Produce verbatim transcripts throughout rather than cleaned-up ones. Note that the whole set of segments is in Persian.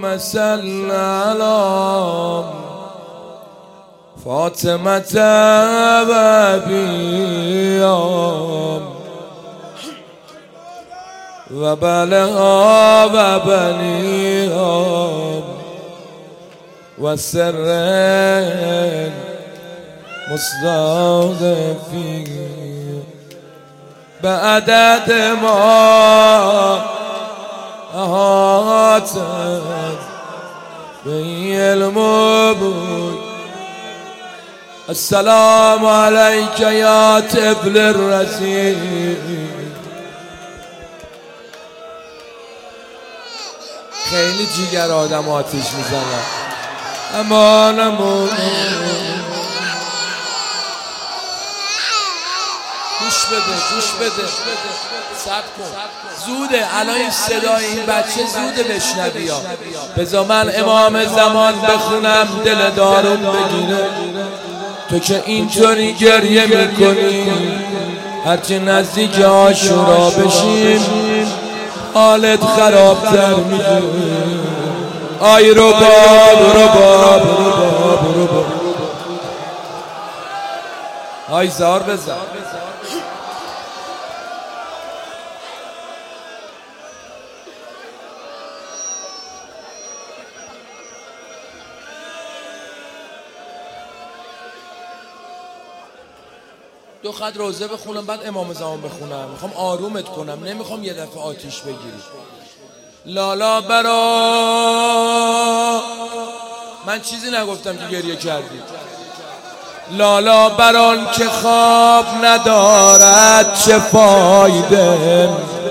اللهم صل على فاطمة وبيام وبلها وبنيها والسر مستضعفين بعدد ما أحاطت به المبود. السلام عليك يا طفل الرسول. خیلی جیگر آدم آتیش میزنه. امان امان گوش بده گوش بده صبر کن. زوده الان این صدای این بچه زوده بشنوی ها. بذار من امام زمان بخونم دل دارم بگیره. تو که اینطوری گریه میکنی هرچی نزدیک عاشورا بشیم حالت خرابتر میشه. آی رباب رباب رباب رباب آی زار بزن. دو خط روزه بخونم بعد امام زمان بخونم. میخوام آرومت کنم، نمیخوام یه دفعه آتیش بگیری. لالا برا من چیزی نگفتم که گریه کردی. لالا بران که خواب ندارد چه فایده،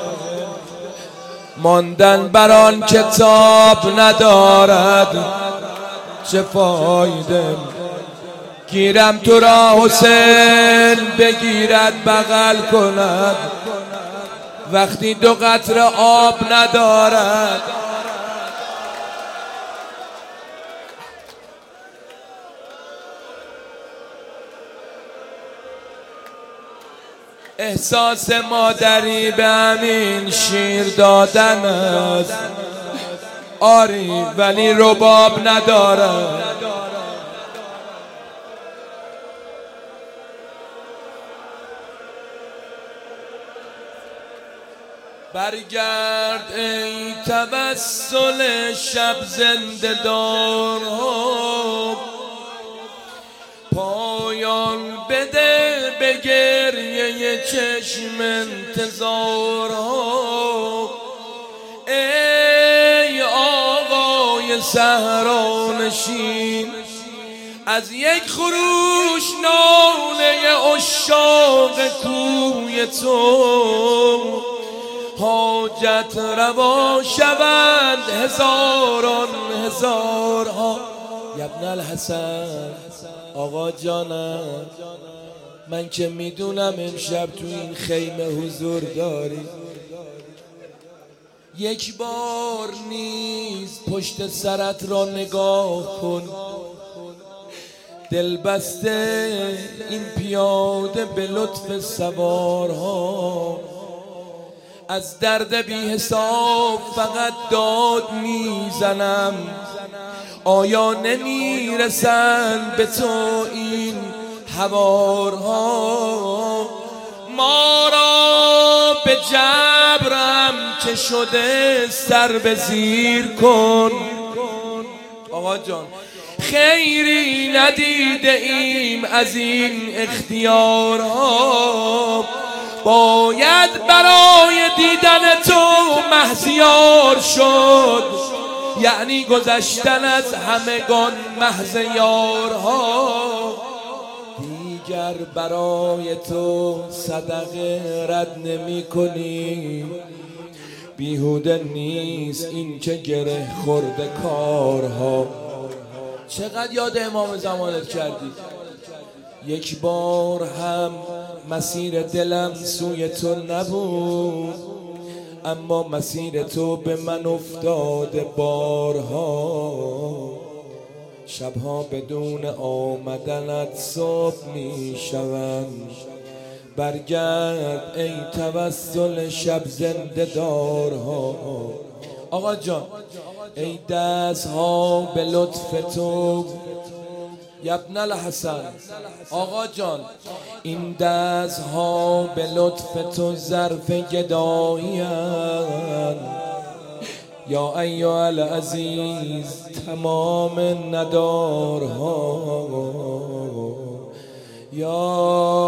ماندن بران که تاب ندارد چه فایده. گیرم تو را حسین بگیرد بغل کند وقتی دو قطره آب ندارد. احساس مادری به همین شیر دادن است آری ولی رباب ندارد. برگرد ای توسل شب زنده دارها، پایان بده به گریه چشم انتظارها. ای آقای صحرانشین از یک خروش ناله عشاق کوی تو حاجت روا شوند هزاران هزارها. ابن الحسن آقا جانم من که میدونم امشب تو این خیمه حضور داری، یک بار نیز پشت سرت را نگاه کن. دل بسته این پیاده به لطف سوارها از درد بی حساب فقط داد میزنم. آیا نمیرسن به تو این حوارها؟ ما را به جبرم که شده سر به زیر کن. آقا جان خیری ندیده ایم از این اختیارها، باید برای دیدن تو مهزیار شد، یعنی گذشتن از همگان محض یارها. دیگر برای تو صدقه رد نمی کنی، بیهوده نیست این که گره خورده کارها. چقدر یاد امام زمانت کردی. یک بار هم مسیر دلم سوی تو نبود، اما مسیر تو به من افتاده بارها. شبها بدون آمدنت صبح می شوند. برگرد ای توسل شب زنده دارها. آقا جان ای دست ها به لطف تو یبن الحسن. آقا جان این دست ها به لطف تو ظرف گدایی یا ایها العزیز تمام ندارها یا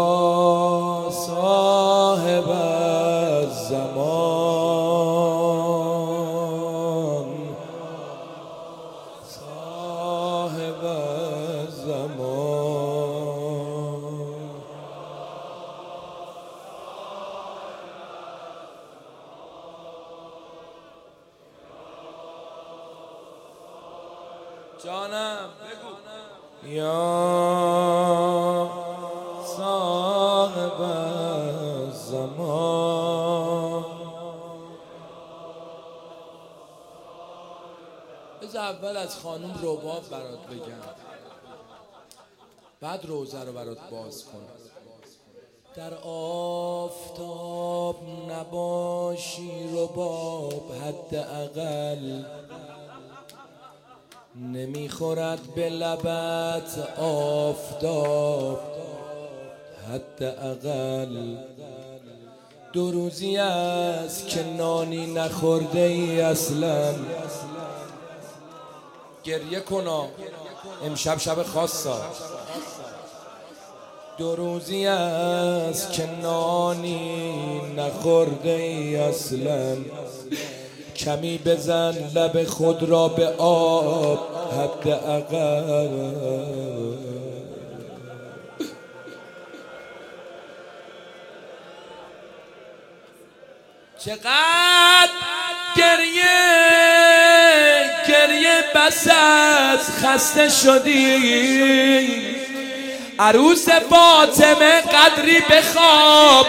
صاحب الزمان صاحب الزمان. جانم بگو یا صاحب الزمان. بذار اول از خانم رباب برات بگم، بعد روزه رو برات باز کنم. در آفتاب نباشی رباب حداقل نمیخورد به لبت آفتاب حداقل. دو روزی است که نانی نخورده ای اصلا، گریه کنا امشب شب خاصا. دو روزی است که نانی نخورده ای اصلا، کمی بزن لب خود را به آب حداقل. چقدر گریه گریه بس است خسته شدی، عروس فاطمه قدری بخواب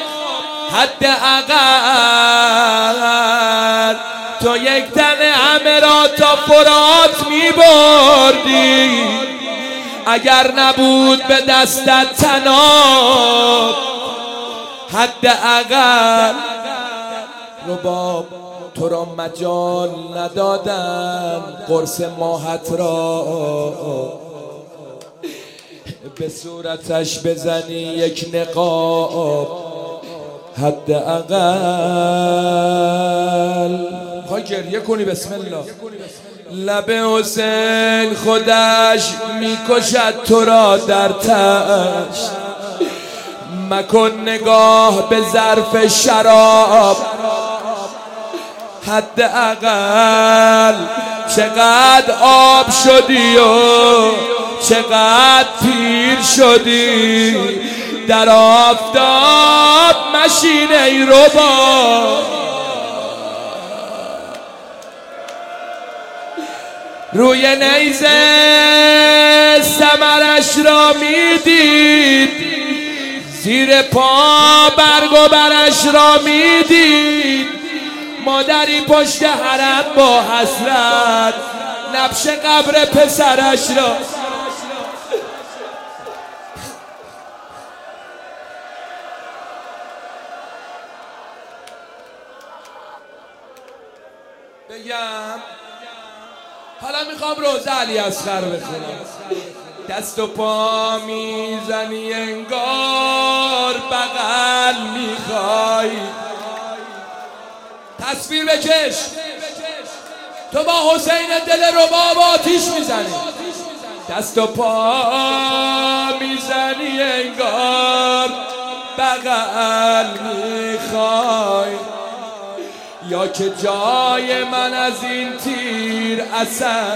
حداقل. تو یک تن همه را تا فرات می بردی، اگر نبود به دستت طناب حداقل. رباب تو را مجال ندادن قرص ماهت را به صورتش بزنی یک نقاب حداقل. خواهی گریه کنی بسم الله. لب حسین خودش میکشد تو را در تشت، مکن نگاه به ظرف شراب حداقل. چقدر آب شدی و چقدر پیر شدی، در آفتاب مشین ای رباب. روی نیزه ثمرش را میدید، زیر پا برگ و برش را میدید. مادری پشت حرم با حسرت نبش قبر پسرش را. بگم حالا میخوام روزه علی اصغر بخونم. دست و پا میزنی انگار بغل میخوای، تصویر بکش تو با حسین دل رباب آتیش میزنی. دست و پا میزنی انگار بغل میخوای، یا که جای من از این تیر اصل.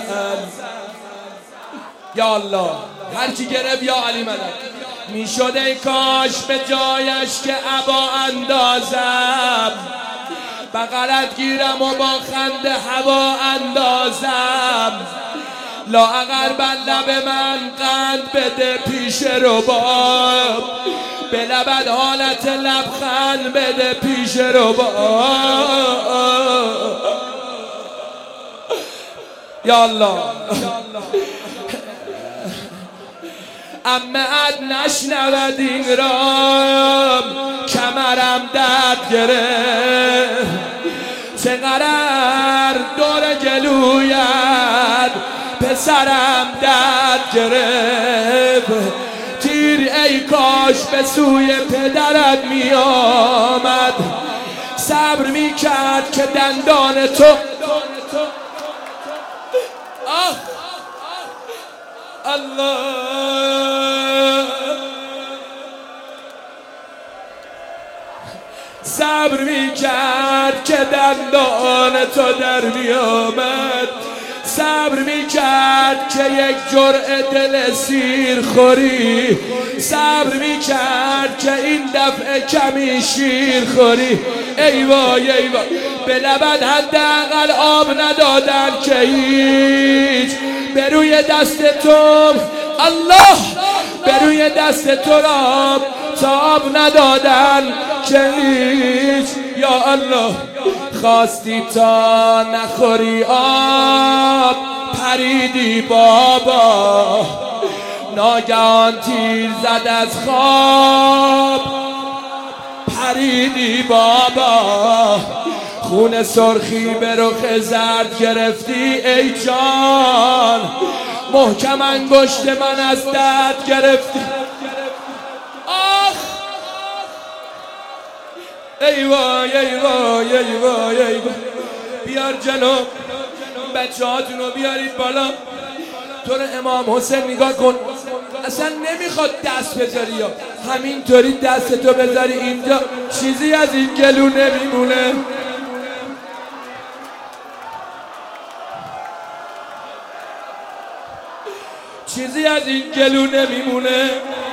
یا الله هر کی گرفت یا علی مدد. میشد ای کاش به جایش که عبا اندازم، بغلت گیرم و با خنده هوا اندازم. لااقل بر لب من قند بده پیش رباب، به لبت حالت لبخند بده پیش رباب. یا الله امه‌ات نشنود این را، کمرم درد گرفت. چقدر دور گلویم سرم درد گرفت. تیر ای کاش به سوی پدرت می آمد، صبر می کرد که دندان تو آه الله صبر می کرد که دندان تو در می آمد، صبر می کرد که یک جرعه دل سیر خوری، صبر می کرد که این دفعه کمی شیر خوری. ای وای ای وای به لبت حداقل آب ندادن که هیچ، به روی دست تو الله به روی دست تو را تاب ندادن که هیچ. یا الله خواستی تا نخوری آب پریدی بابا، ناگهان تیر زد از خواب پریدی بابا، خون سرخی به رخ زرد گرفتی ای جان، محکم انگشت من از دست گرفتی. آخ ای وای ای وای ای وای ای وای. بیار جلو بچه هاتون رو بیارید بالا. تو رو امام حسین نگاه کن، اصلا نمیخواد دست بذاری، یا همینطوری دستتو بذاری اینجا چیزی از این گلو نمیمونه. چیزی از این گلو نمیمونه.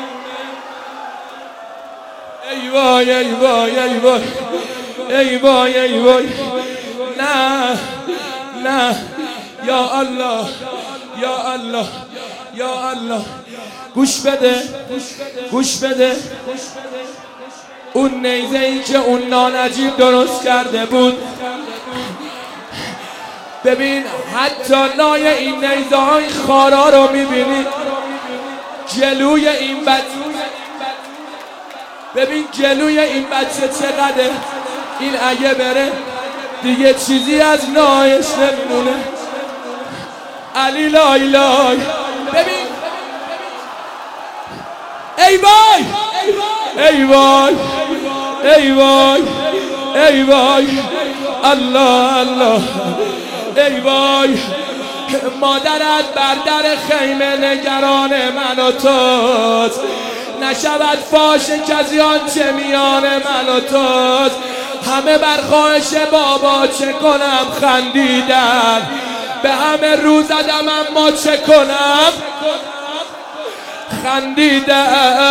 ای وای ای وای ای وای ای وای ای وای. نه نه یا الله یا الله یا الله. گوش بده گوش بده اون نیزه ای که اون نانجیب درست کرده بود، ببین حتی نای این نیزه های خارا رو میبینی جلوی این بچه، ببین جلوی این بچه چقدر، این اگه بره دیگه چیزی از نایش نمیمونه. علی لای لای. ببین ای وای ای وای ای وای ای وای الله الله ای وای. مادرت بر در خیمه نگران من و توست، نشود فاش کسی آنچه میان من و توست. همه بر خواهش بابا چه کنم خندیدن، به همه رو زدم اما چه کنم خندیدن.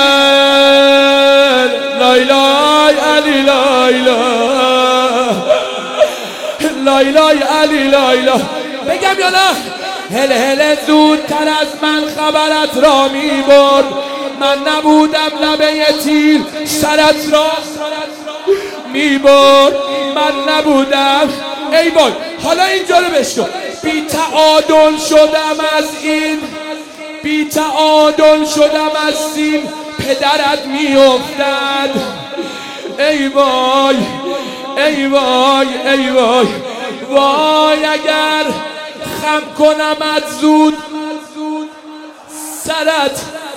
لای لای علی لای لای لای لای علی لای لای. بگم یا نه؟ هل هل زودتر از من خبرت را می برد، من نبودم لبه تیر سرت را می برد، من نبودم. ای وای حالا اینجا رو بشنو. بی تعادل شدم از این، بی تعادل شدم از این پدرت می افتد. ای وای ای وای ای وای وای. اگر خم کنم از زود سرت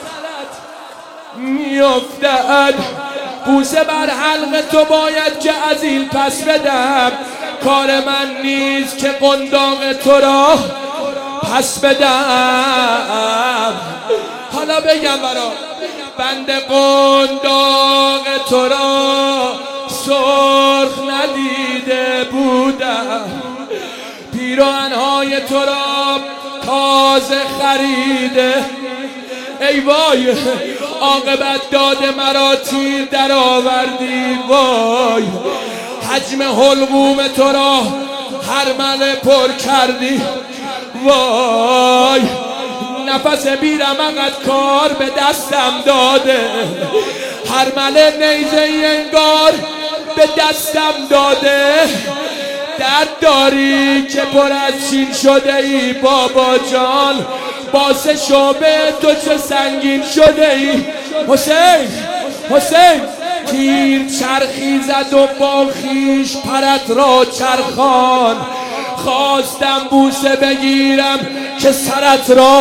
می افتد. بوسه بر حلق تو باید که از این پس بدم، کار من نیست که قنداق تو را پس بدم. حالا بگم برا بند قنداق تو را سرخ ندیده بودم، پیراهن‌های تو را تازه خریده. ای وای عاقبت داد مرا تیر در آوردی، وای حجم حلقوم تو را هرمله پر کردی، وای نفس بیرمقت کار به دستم داده، هرمله نیزه انگار به دستم داده. درد داری که پر از چین شده ای بابا جان، باسه شعبه تو چه سنگین شده ای. حسین حسین تیر چرخی زد و با خیش پرت را چرخان، خواستم بوسه بگیرم که سرت را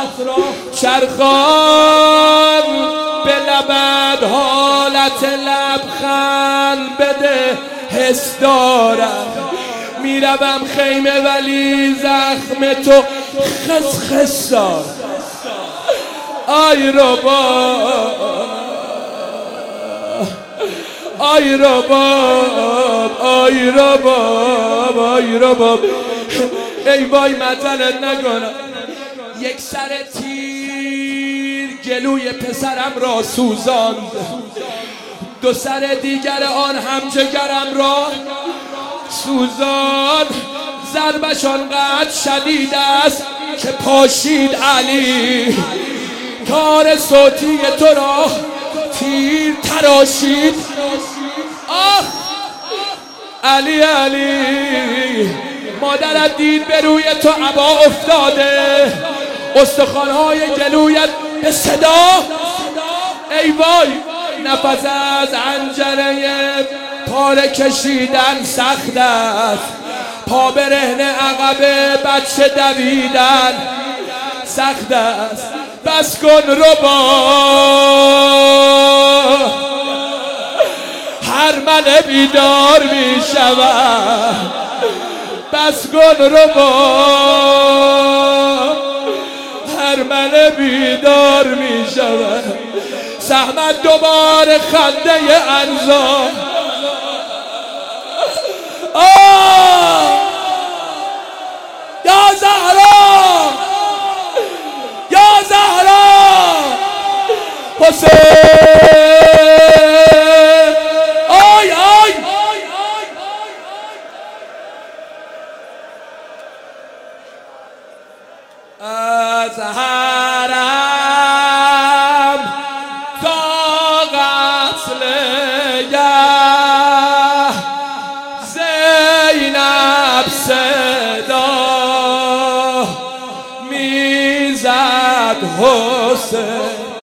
چرخان، به لبت حالت لبخند بده، حس دارم میروم خیمه ولی زخم تو خس خسار. آی رباب آی رباب آی رباب آی رباب، ای وای مزنت نکنم. یک سر تیر گلوی پسرم را سوزاند، دو سر دیگر آن هم جگرم را سوزاند. ضربش آنقدر شدید است که پاشید علی، تار صوتی تو را تیر تراشید. آه علی علی، مادرت دید به روی تو عبا افتاده، استخوان‌های گلویت به صدا. ای وای نفس از عنجره پاره کشیدن سخت است، پا برهنه عقب بچه دویدن سخت است. بس کن رباب، هر من بیدار می شود. بس کن رباب، هر من بیدار می شود. سهمت دوباره خنده انزا. آه یا زهرا یا زهرا حسین. آی آی از حرم تا قتل گه زینب صدا میزد حسین.